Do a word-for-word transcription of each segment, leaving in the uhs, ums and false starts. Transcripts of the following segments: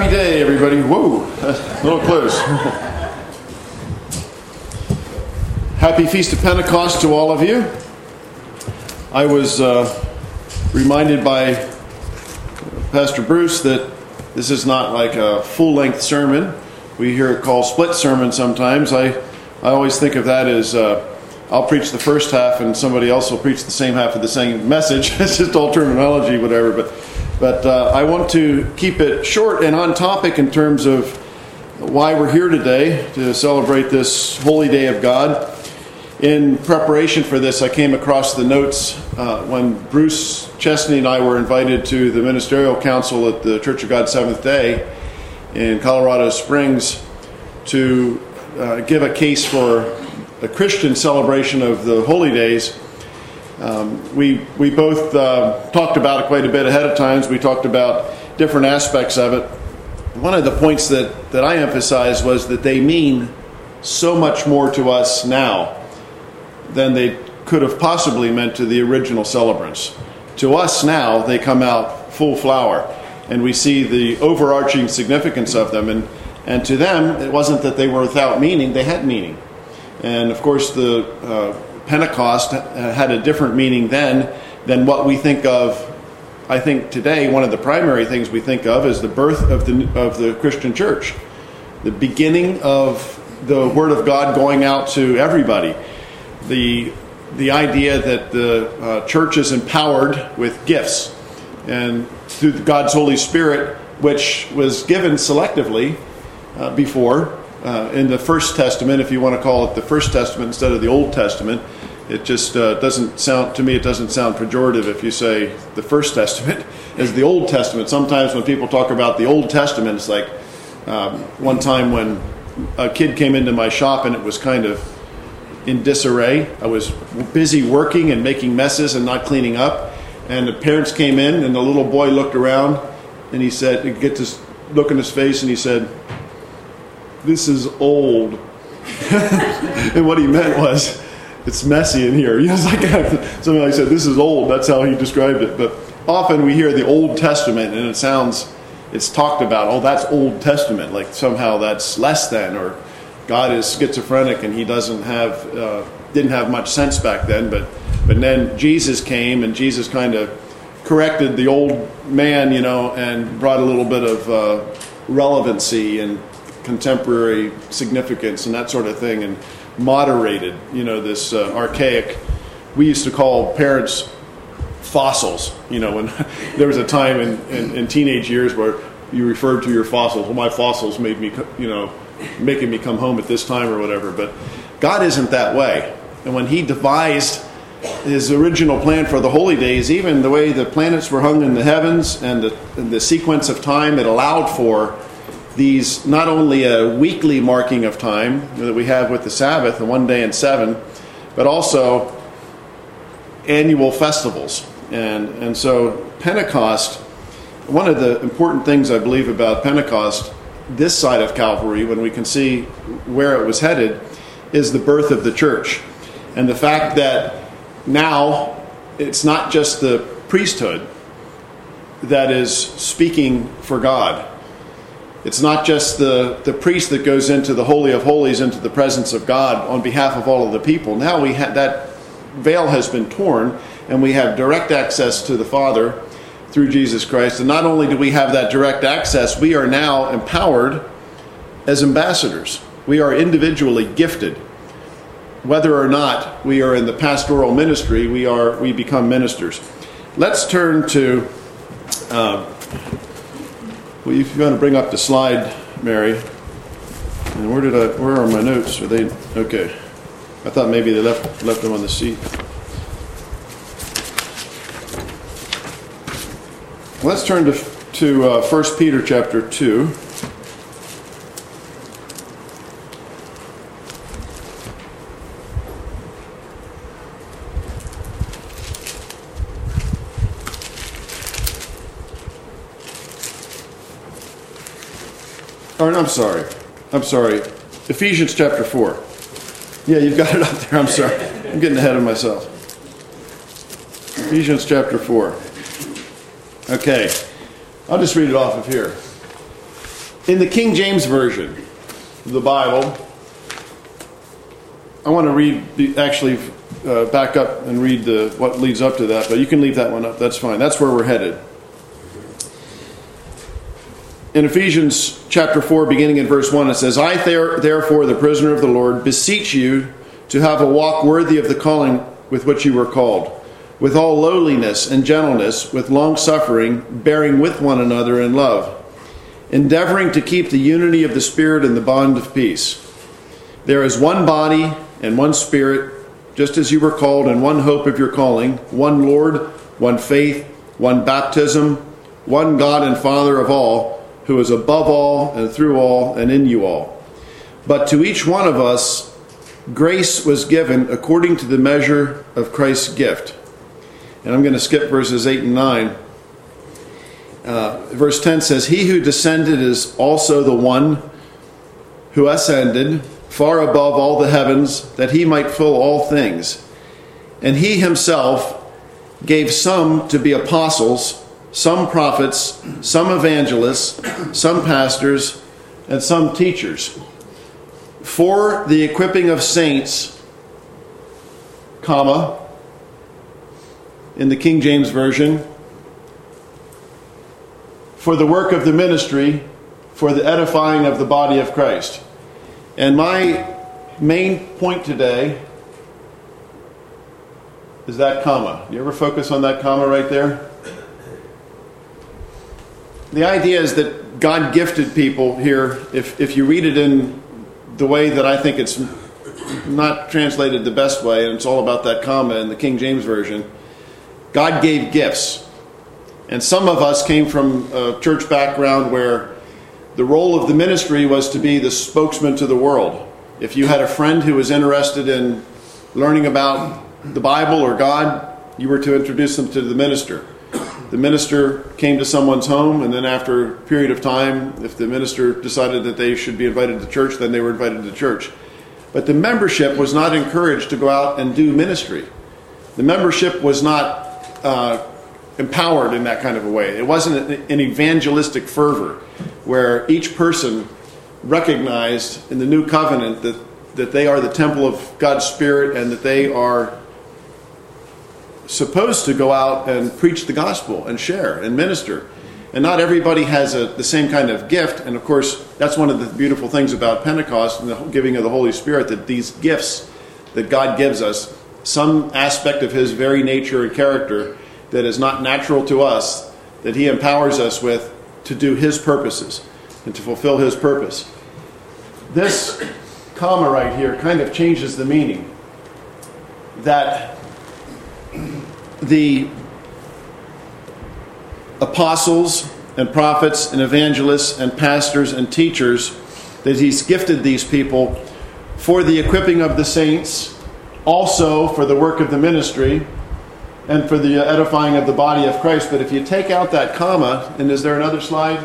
Happy day, everybody. Whoa, a little close. Happy Feast of Pentecost to all of you. I was uh, reminded by Pastor Bruce that this is not like a full-length sermon. We hear it called split sermon sometimes. I, I always think of that as uh, I'll preach the first half and somebody else will preach the same half of the same message. It's just all terminology, whatever. But but uh, I want to keep it short and on topic in terms of why we're here today to celebrate this holy day of God. In preparation for this, I came across the notes uh, when Bruce Chesney and I were invited to the ministerial council at the Church of God Seventh Day in Colorado Springs to uh, give a case for a Christian celebration of the holy days. Um, we we both uh, talked about it quite a bit ahead of times. We talked about different aspects of it. One of the points that, that I emphasized was that they mean so much more to us now than they could have possibly meant to the original celebrants. To us now, they come out full flower, and we see the overarching significance of them. And, and to them, it wasn't that they were without meaning, they had meaning. And of course, the uh, Pentecost had a different meaning then than what we think of. I think today, one of the primary things we think of is the birth of the, of the Christian church, the beginning of the Word of God going out to everybody. The the idea that the uh, church is empowered with gifts and through God's Holy Spirit, which was given selectively uh, before uh, in the First Testament, if you want to call it the First Testament instead of the Old Testament. It just uh, doesn't sound, to me, it doesn't sound pejorative if you say the First Testament as the Old Testament. Sometimes when people talk about the Old Testament, it's like um, one time when a kid came into my shop and it was kind of in disarray. I was busy working and making messes and not cleaning up. And the parents came in and the little boy looked around and he said, he get this look in his face and he said, "This is old." And what he meant was, it's messy in here. You know, it's like something like I said, "This is old." That's how he described it. But often we hear the Old Testament and it sounds, it's talked about, oh, that's Old Testament. Like somehow that's less than, or God is schizophrenic and he doesn't have, uh, didn't have much sense back then. But but then Jesus came and Jesus kind of corrected the old man, you know, and brought a little bit of uh, relevancy and contemporary significance and that sort of thing, and moderated, you know, this uh, archaic. We used to call parents fossils, you know, when there was a time in, in, in teenage years where you referred to your fossils. Well, my fossils made me, you know, making me come home at this time or whatever. But God isn't that way. And when he devised his original plan for the holy days, even the way the planets were hung in the heavens and the, and the sequence of time, it allowed for these, not only a weekly marking of time that we have with the Sabbath, the one day in seven, but also annual festivals. And, and so Pentecost, one of the important things I believe about Pentecost, this side of Calvary, when we can see where it was headed, is the birth of the church. And the fact that now it's not just the priesthood that is speaking for God. It's not just the, the priest that goes into the Holy of Holies, into the presence of God on behalf of all of the people. Now we ha- that veil has been torn, and we have direct access to the Father through Jesus Christ. And not only do we have that direct access, we are now empowered as ambassadors. We are individually gifted. Whether or not we are in the pastoral ministry, we are we become ministers. Let's turn to... Uh, Well, if you want to bring up the slide, Mary. And where did I? Where are my notes? Are they okay? I thought maybe they left left them on the seat. Let's turn to to uh, First Peter chapter two. Or, I'm sorry. I'm sorry. Ephesians chapter four. Yeah, you've got it up there. I'm sorry. I'm getting ahead of myself. Ephesians chapter four. Okay. I'll just read it off of here. In the King James Version of the Bible, I want to read, actually uh, back up and read the, what leads up to that, but you can leave that one up. That's fine. That's where we're headed. In Ephesians chapter four, beginning in verse one, it says, I therefore, the prisoner of the Lord, beseech you to have a walk worthy of the calling with which you were called, with all lowliness and gentleness, with long suffering, bearing with one another in love, endeavoring to keep the unity of the Spirit in the bond of peace. There is one body and one Spirit, just as you were called, and one hope of your calling, one Lord, one faith, one baptism, one God and Father of all, who is above all and through all and in you all. But to each one of us grace was given according to the measure of Christ's gift. And I'm going to skip verses eight and nine. Uh, verse ten says, He who descended is also the one who ascended far above all the heavens, that he might fill all things. And he himself gave some to be apostles, some prophets, some evangelists, some pastors, and some teachers, for the equipping of saints, comma, in the King James Version, for the work of the ministry, for the edifying of the body of Christ. And my main point today is that comma. You ever focus on that comma right there? The idea is that God gifted people here. If if you read it in the way that I think it's not translated the best way, and it's all about that comma in the King James Version, God gave gifts. And some of us came from a church background where the role of the ministry was to be the spokesman to the world. If you had a friend who was interested in learning about the Bible or God, you were to introduce them to the minister. The minister came to someone's home, and then after a period of time, if the minister decided that they should be invited to church, then they were invited to church. But the membership was not encouraged to go out and do ministry. The membership was not uh, empowered in that kind of a way. It wasn't an evangelistic fervor where each person recognized in the new covenant that, that they are the temple of God's Spirit and that they are supposed to go out and preach the gospel and share and minister. And not everybody has a, the same kind of gift. And of course, that's one of the beautiful things about Pentecost and the giving of the Holy Spirit, that these gifts that God gives us, some aspect of His very nature and character that is not natural to us, that He empowers us with to do His purposes and to fulfill His purpose. This comma right here kind of changes the meaning. That the apostles and prophets and evangelists and pastors and teachers, that He's gifted these people for the equipping of the saints, also for the work of the ministry, and for the edifying of the body of Christ. But if you take out that comma, and is there another slide,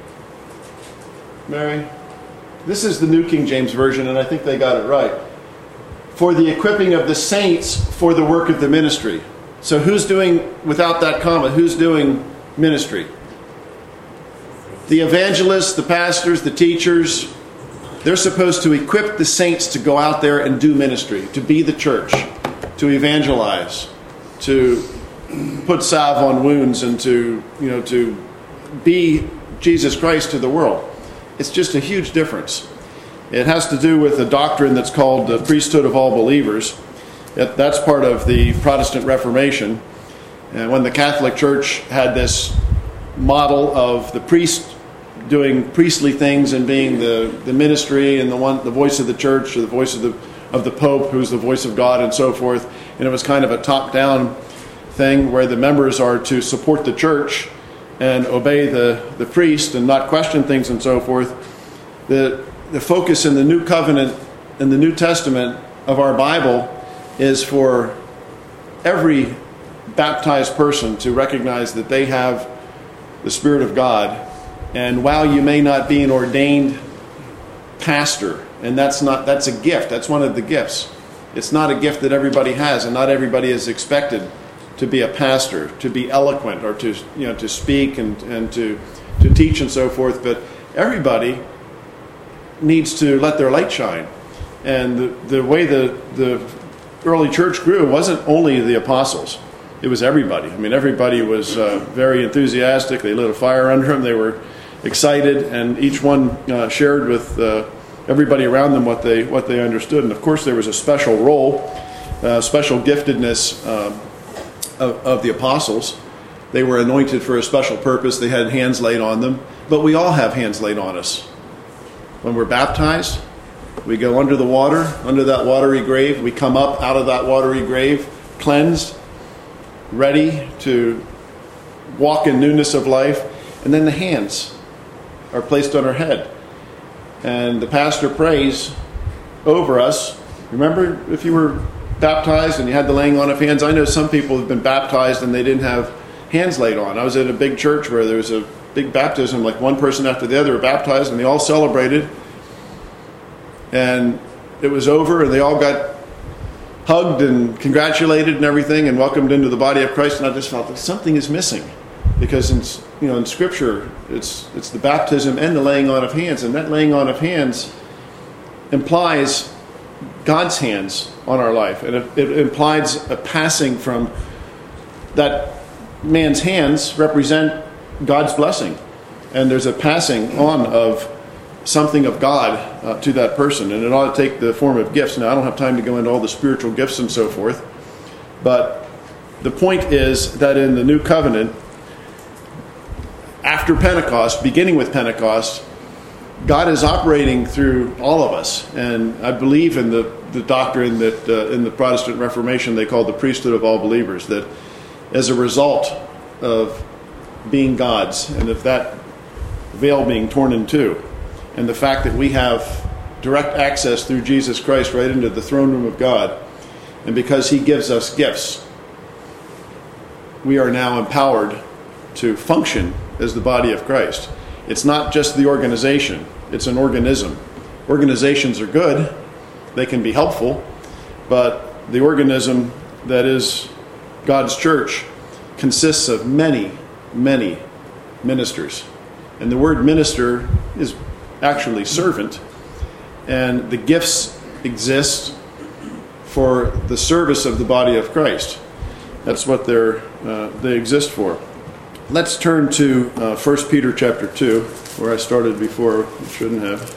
Mary? This is the New King James Version, and I think they got it right. For the equipping of the saints for the work of the ministry. So who's doing, without that comma, who's doing ministry? The evangelists, the pastors, the teachers, they're supposed to equip the saints to go out there and do ministry, to be the church, to evangelize, to put salve on wounds, and to, you know, to be Jesus Christ to the world. It's just a huge difference. It has to do with a doctrine that's called the priesthood of all believers. That's part of the Protestant Reformation. And when the Catholic Church had this model of the priest doing priestly things and being the, the ministry and the one the voice of the church, or the voice of the of the Pope, who's the voice of God, and so forth, and it was kind of a top-down thing where the members are to support the church and obey the, the priest and not question things and so forth. The the focus in the New Covenant, in the New Testament of our Bible, is for every baptized person to recognize that they have the Spirit of God. And while you may not be an ordained pastor, and that's not that's a gift, that's one of the gifts. It's not a gift that everybody has, and not everybody is expected to be a pastor, to be eloquent, or to you know to speak and, and to to teach and so forth. But everybody needs to let their light shine. And the, the way the, the early church grew wasn't only the apostles. It was everybody. I mean, everybody was uh, very enthusiastic. They lit a fire under them. They were excited, and each one uh, shared with uh, everybody around them what they what they understood. And of course, there was a special role, uh, special giftedness uh, of, of the apostles. They were anointed for a special purpose. They had hands laid on them. But we all have hands laid on us. When we're baptized, we go under the water, under that watery grave. We come up out of that watery grave, cleansed, ready to walk in newness of life. And then the hands are placed on our head. And the pastor prays over us. Remember, if you were baptized and you had the laying on of hands, I know some people have been baptized and they didn't have hands laid on. I was at a big church where there was a big baptism, like one person after the other were baptized, and they all celebrated. And it was over, and they all got hugged and congratulated and everything and welcomed into the body of Christ. And I just felt that something is missing, because in, you know, in Scripture it's it's the baptism and the laying on of hands, and that laying on of hands implies God's hands on our life, and it, it implies a passing from that man's hands represent God's blessing, and there's a passing on of something of God uh, to that person, and it ought to take the form of gifts. Now, I don't have time to go into all the spiritual gifts and so forth, but the point is that in the new covenant, after Pentecost, beginning with Pentecost, God is operating through all of us. And I believe in the, the doctrine that uh, in the Protestant Reformation they call the priesthood of all believers, that as a result of being God's, and of that veil being torn in two, and the fact that we have direct access through Jesus Christ right into the throne room of God, and because He gives us gifts, we are now empowered to function as the body of Christ. It's not just the organization, it's an organism. Organizations are good, they can be helpful, but the organism that is God's church consists of many, many ministers. And the word minister is actually servant, and the gifts exist for the service of the body of Christ. That's what they're uh, they exist for. Let's turn to uh, First Peter chapter two, where I started before. I shouldn't have.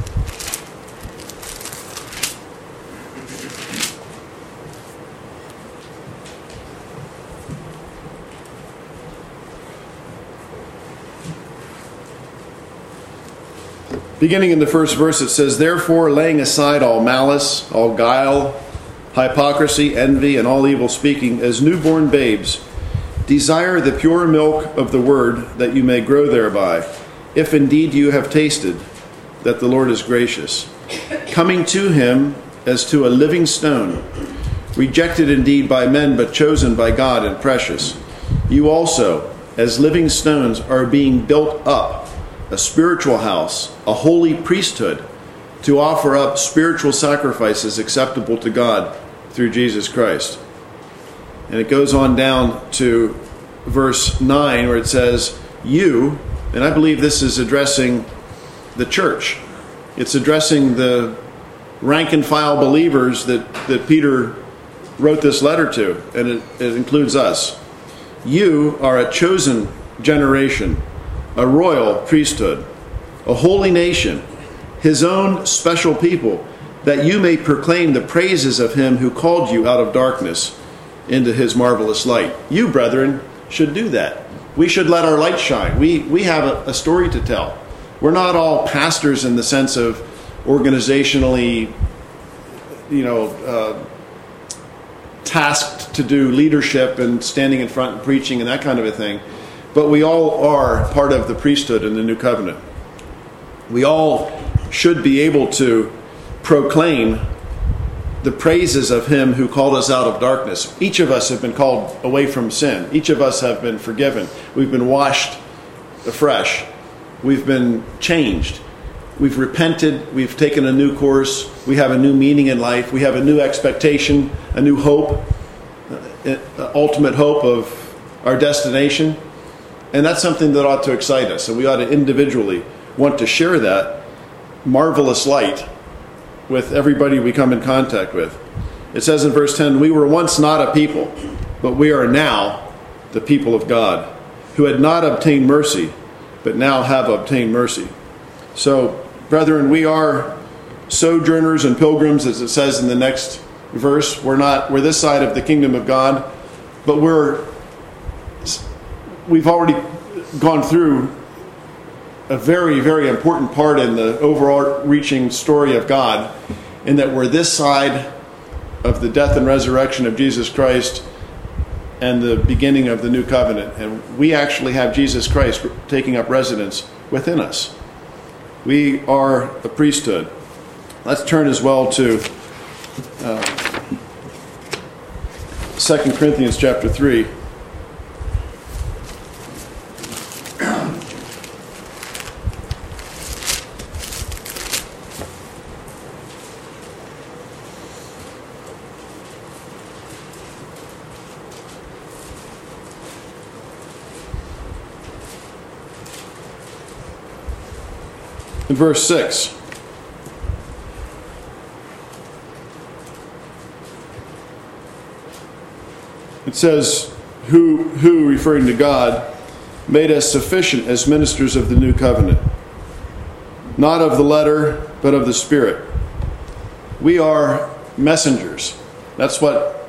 Beginning in the first verse, it says, "Therefore, laying aside all malice, all guile, hypocrisy, envy, and all evil speaking, as newborn babes, desire the pure milk of the word, that you may grow thereby, if indeed you have tasted that the Lord is gracious. Coming to Him as to a living stone, rejected indeed by men, but chosen by God and precious. You also, as living stones, are being built up, a spiritual house, a holy priesthood, to offer up spiritual sacrifices acceptable to God through Jesus Christ." And it goes on down to verse nine, where it says, "You," and I believe this is addressing the church. It's addressing the rank and file believers that, that Peter wrote this letter to, and it, it includes us. "You are a chosen generation, a royal priesthood, a holy nation, His own special people, that you may proclaim the praises of Him who called you out of darkness into His marvelous light." You, brethren, should do that. We should let our light shine. We we have a, a story to tell. We're not all pastors in the sense of organizationally, you know, uh, tasked to do leadership and standing in front and preaching and that kind of a thing. But we all are part of the priesthood in the new covenant. We all should be able to proclaim the praises of Him who called us out of darkness. Each of us have been called away from sin. Each of us have been forgiven. We've been washed afresh. We've been changed. We've repented. We've taken a new course. We have a new meaning in life. We have a new expectation, a new hope, uh, ultimate hope of our destination. And that's something that ought to excite us. And we ought to individually want to share that marvelous light with everybody we come in contact with. It says in verse ten, we were once not a people, but we are now the people of God, who had not obtained mercy, but now have obtained mercy. So, brethren, we are sojourners and pilgrims, as it says in the next verse. We're not, we're this side of the kingdom of God, but we're, we've already gone through a very, very important part in the overall reaching story of God, in that we're this side of the death and resurrection of Jesus Christ and the beginning of the new covenant. And we actually have Jesus Christ taking up residence within us. We are a priesthood. Let's turn as well to uh, Second Corinthians chapter three. In verse six, it says, who, who, referring to God, made us sufficient as ministers of the new covenant, not of the letter, but of the Spirit. We are messengers. That's what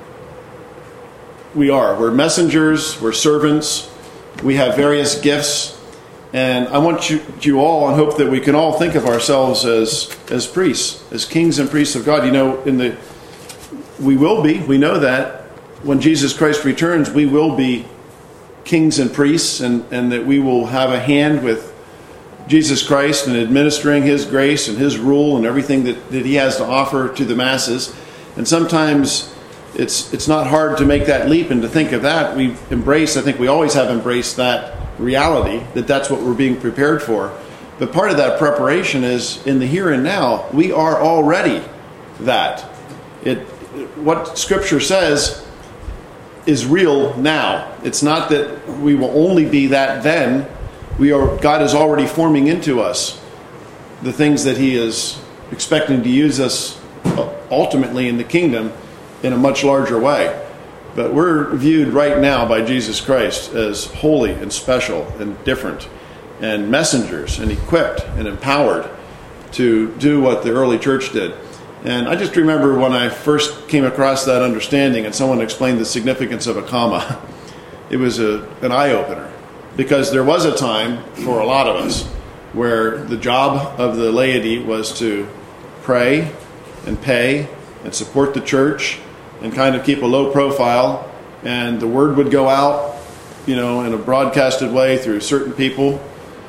we are. We're messengers, we're servants, we have various gifts. And I want you, you all, and hope that we can all think of ourselves as as priests, as kings and priests of God. You know, in the we will be. We know that when Jesus Christ returns, we will be kings and priests, and, and that we will have a hand with Jesus Christ in administering His grace and His rule and everything that, that He has to offer to the masses. And sometimes it's it's not hard to make that leap and to think of that. We've embraced, I think we always have embraced that reality, that that's what we're being prepared for. But part of that preparation is in the here and now. We are already that. It what Scripture says is real now. It's not that we will only be that then. We are God is already forming into us the things that He is expecting to use us ultimately in the kingdom in a much larger way. But we're viewed right now by Jesus Christ as holy and special and different, and messengers and equipped and empowered to do what the early church did. And I just remember when I first came across that understanding and someone explained the significance of a comma, it was a, an eye-opener. Because there was a time for a lot of us where the job of the laity was to pray and pay and support the church and kind of keep a low profile, and the word would go out, you know, in a broadcasted way through certain people.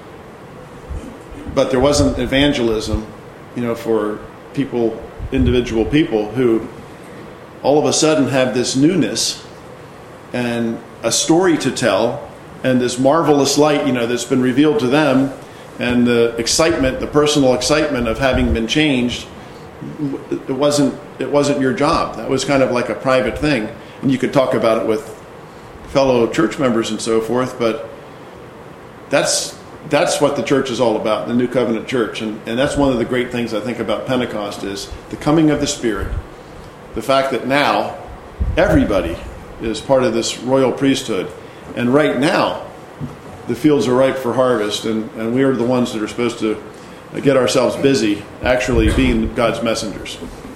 But there wasn't evangelism, you know, for people, individual people who all of a sudden have this newness and a story to tell and this marvelous light, you know, that's been revealed to them, and the excitement, the personal excitement of having been changed. It wasn't it wasn't your job. That was kind of like a private thing. And you could talk about it with fellow church members and so forth, but that's that's what the church is all about, the New Covenant Church. And, and that's one of the great things I think about Pentecost is the coming of the Spirit. The fact that now everybody is part of this royal priesthood. And right now, the fields are ripe for harvest, and, and we are the ones that are supposed to get ourselves busy actually being God's messengers.